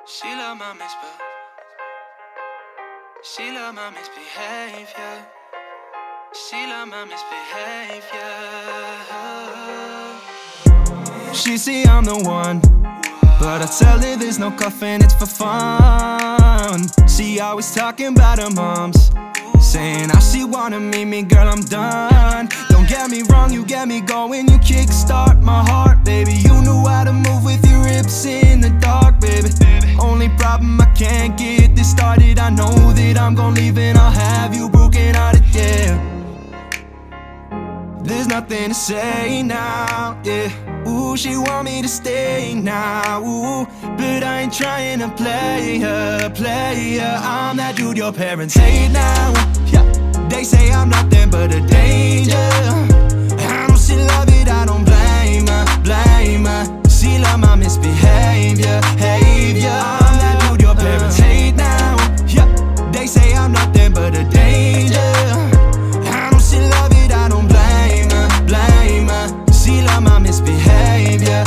She love my she love my misbehavior. She love my misbehavior. She see I'm the one, but I tell her there's no cuffing, it's for fun. She always talking about her moms, saying how she wanna meet me, girl, I'm done. Don't get me wrong, you get me going, you kickstart my heart, baby. You knew how to move with your hips in the dark, baby. Only problem, I can't get this started. I know that I'm gon' leave and I'll have you broken hearted, yeah. There's nothing to say now, yeah. Ooh, she want me to stay now, ooh, but I ain't trying to play her. I'm that dude your parents hate now, yeah. They say I'm nothing but a danger. I know she love it, I don't blame her. She love my misbehavior, I'm that dude your parents hate now, yeah. They say I'm nothing but a danger. I know she love it, I don't blame her. She love my misbehavior,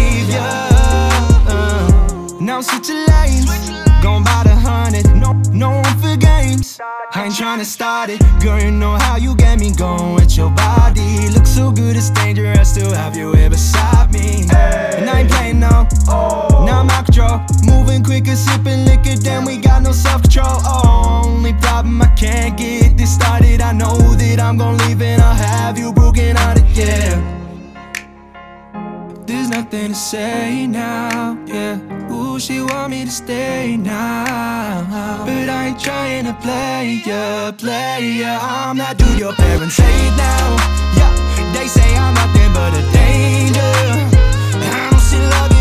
Now switch your lanes, gon' buy the 100, no one for games. I ain't tryna start it, girl, you know how you get me going with your body. Look so good, it's dangerous to have you here beside me. And I ain't playing no, now I'm out control. Moving quicker, sipping liquor, then we got no self-control. Only problem, I can't get this started. I know that I'm gon' leave and I'll have you broken hearted, yeah. There's nothing to say now, yeah. Ooh, she want me to stay now, but I ain't trying to play ya. I'm that dude your parents hate now, yeah. They say I'm nothing but a danger. I know she love it,